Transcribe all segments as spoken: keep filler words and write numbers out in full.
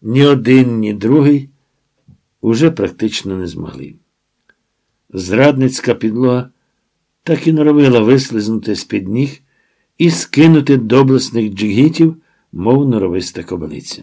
ні один, ні другий уже практично не змогли. Зрадницька підлога так і норовила вислизнути з-під ніг і скинути доблесних джигітів, мов норовиста кобилиця.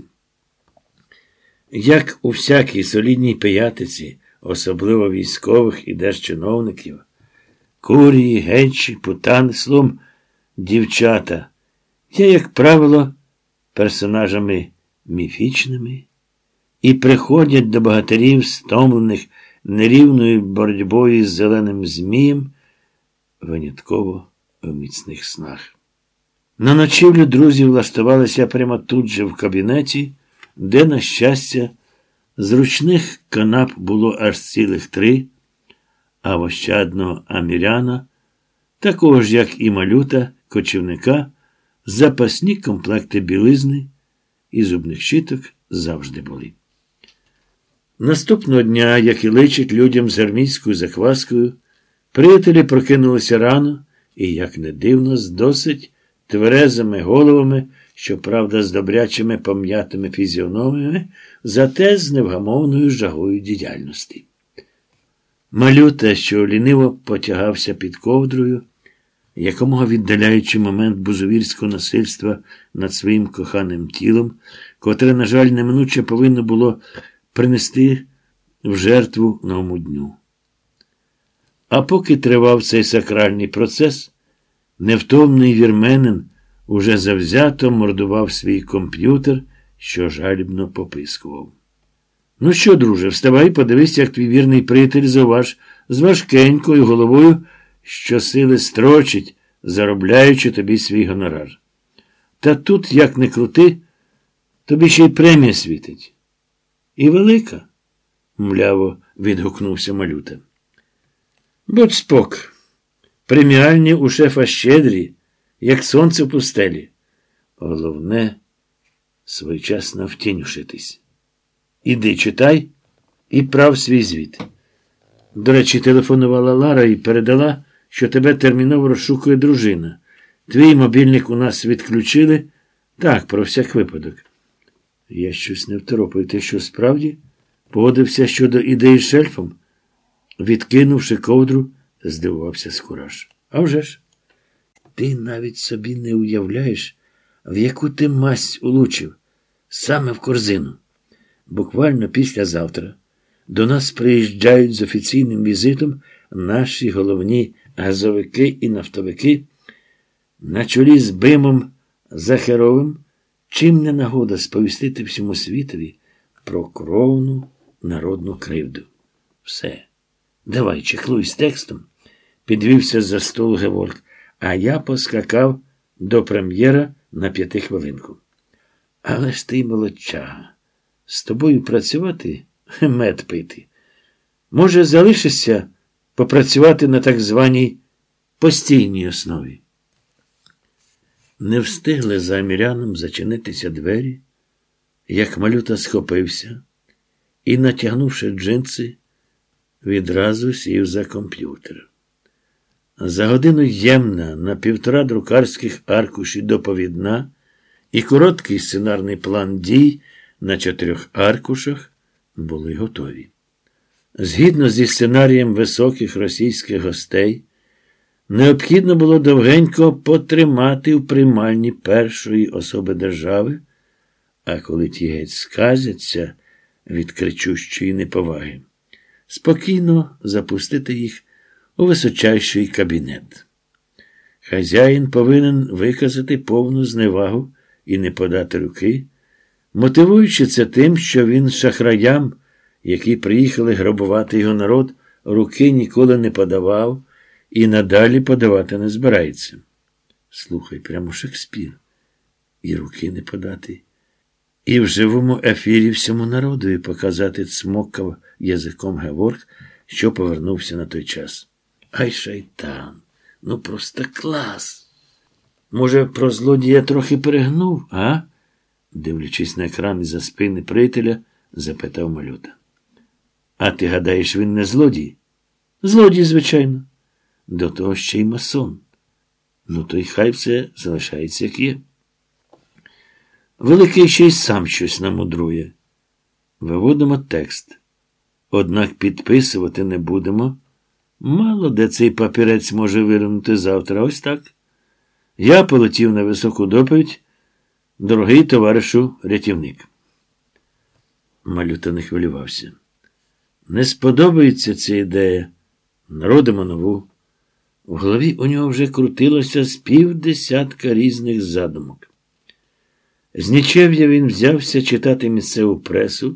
Як у всякій солідній пиятиці, особливо військових і держчиновників, курії, генчі, путани, словом, дівчата є, як правило, персонажами міфічними і приходять до богатирів, стомлених нерівною боротьбою з зеленим змієм, винятково в міцних снах. На ночівлю друзі влаштувалися прямо тут же в кабінеті, де, на щастя, зручних канап було аж цілих три, а в ощадного аміряна, такого ж, як і малюта, кочівника, запасні комплекти білизни і зубних щіток завжди були. Наступного дня, як і личить людям з армійською закваскою, приятелі прокинулися рано і, як не дивно, з досить тверезими головами, щоправда, з добрячими пом'ятими фізіономіями, зате з невгамовною жагою діяльності. Малюта, що ліниво потягався під ковдрою, якомога віддаляючи момент бузовірського насильства над своїм коханим тілом, котре, на жаль, неминуче повинно було принести в жертву новому дню. А поки тривав цей сакральний процес, невтомний вірменин уже завзято мордував свій комп'ютер, що жалібно попискував. Ну що, друже, вставай, подивись, як твій вірний приятель Зоваш з важкенькою головою щосили строчить, заробляючи тобі свій гонорар. Та тут, як не крути, тобі ще й премія світить. І велика, мляво відгукнувся малюта. Будь спок, преміальні у шефа щедрі, як сонце в пустелі. Головне – своєчасно втінюшитись. Іди читай і прав свій звіт. До речі, телефонувала Лара і передала, що тебе терміново розшукує дружина. Твій мобільник у нас відключили. Так, про всяк випадок. Я щось не второпаю. Ти що, справді? Погодився щодо ідеї з шельфом? Відкинувши ковдру, здивувався Скураш. А вже ж. Ти навіть собі не уявляєш, в яку ти мазь улучив. Саме в корзину. Буквально післязавтра до нас приїжджають з офіційним візитом наші головні газовики і нафтовики на чолі з Бимом Захаровим, чим не нагода сповістити всьому світові про кровну народну кривду. Все. Давай, чехлуй з текстом. Підвівся за столу Геворг, а я поскакав до прем'єра на п'ятихвилинку. Але ж ти молодчага. З тобою працювати – мед пити. Може, залишишся попрацювати на так званій постійній основі. Не встигли за аміряном зачинитися двері, як малюта схопився і, натягнувши джинси, відразу сів за комп'ютер. За годину ємна на півтора друкарських аркуші доповідна і короткий сценарний план дій на чотирьох аркушах були готові. Згідно зі сценарієм високих російських гостей, необхідно було довгенько потримати в приймальні першої особи держави, а коли ті геть сказяться від кричущої неповаги, спокійно запустити їх у височайший кабінет. Хазяїн повинен виказати повну зневагу і не подати руки, мотивуючи це тим, що він шахраям, які приїхали грабувати його народ, руки ніколи не подавав і надалі подавати не збирається. Слухай, прямо Шекспір. І руки не подати. І в живому ефірі всьому народові показати, цмокав язиком Геворг, що повернувся на той час. Ай, шайтан, ну просто клас. Може, про злодія трохи перегнув, а? Дивлячись на екран із-за спини приятеля, запитав малюта. А ти гадаєш, він не злодій? Злодій, звичайно. До того ще й масон. Ну, то й хай все залишається, як є. Великий ще й сам щось намудрує. Виводимо текст. Однак підписувати не будемо. Мало де цей папірець може виринути завтра. Ось так. Я полетів на високу доповідь. Дорогий товаришу рятівник. Малюта не хвилювався. Не сподобається ця ідея. Народимо нову. В голові у нього вже крутилося з півдесятка різних задумок. З нічев'я він взявся читати місцеву пресу,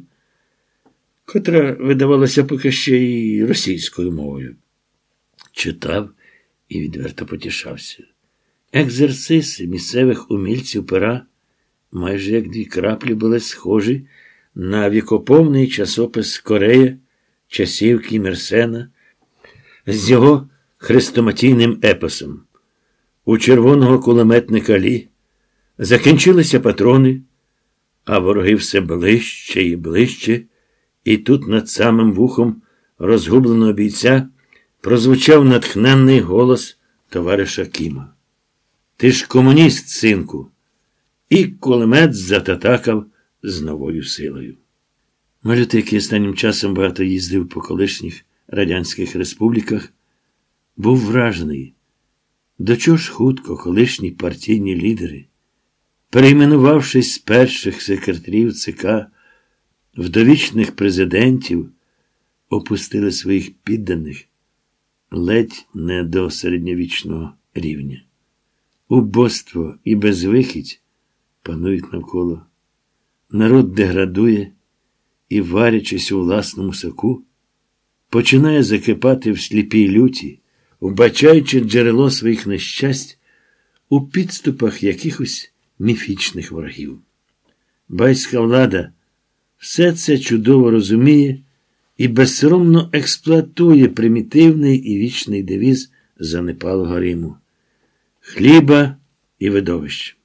котра видавалася поки ще й російською мовою. Читав і відверто потішався. Екзерсиси місцевих умільців пера майже як дві краплі були схожі на вікоповний часопис Корея часів Кім Ір Сена з його хрестоматійним епосом. У червоного кулеметника Лі закінчилися патрони, а вороги все ближче і ближче, і тут над самим вухом розгубленого бійця прозвучав натхненний голос товариша Кіма. Ти ж комуніст, синку. І кулемет зататакав з новою силою. Малюта, який останнім часом багато їздив по колишніх радянських республіках, був вражений. До чого ж хутко колишні партійні лідери, перейменувавшись з перших секретарів ЦК в довічних президентів, опустили своїх підданих ледь не до середньовічного рівня. Убоство і безвихідь панують навколо. Народ деградує і, варячись у власному соку, починає закипати в сліпій люті, вбачаючи джерело своїх нещасть у підступах якихось міфічних ворогів. Байська влада все це чудово розуміє і безсоромно експлуатує примітивний і вічний девіз занепалого Риму – хліба і видовищ.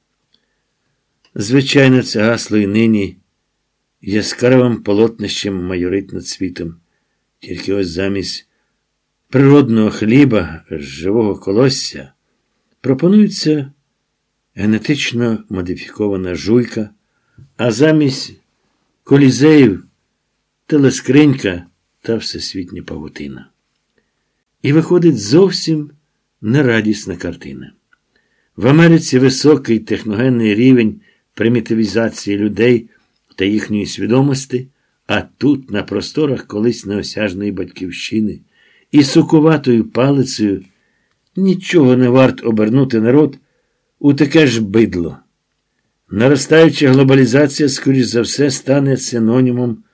Звичайно, це гасло і нині яскравим полотнищем майорить над світом. Тільки ось замість природного хліба з живого колосся пропонується генетично модифікована жуйка, а замість колізеїв телескринька та всесвітня павутина. І виходить зовсім нерадісна картина. В Америці високий техногенний рівень примітивізації людей та їхньої свідомості, а тут, на просторах колись неосяжної батьківщини, і сукуватою палицею нічого не варт обернути народ у таке ж бидло. Наростаюча глобалізація, скоріш за все, стане синонімом